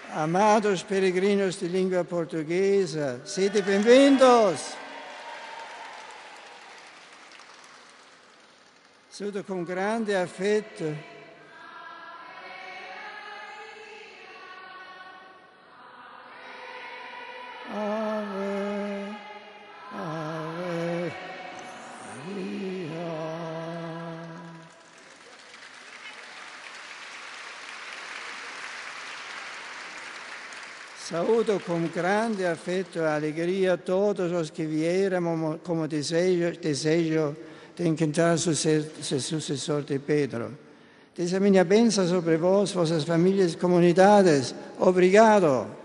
Amados peregrinos de língua portuguesa, sede bem-vindos! Saúdo com grande afeto Ave, Ave Maria. Saúdo com grande afeto e alegria todos os que vieram como desejo de encontrar seu sucessor de Pedro. Diz a minha bênção sobre vós, vossas famílias e comunidades. Obrigado.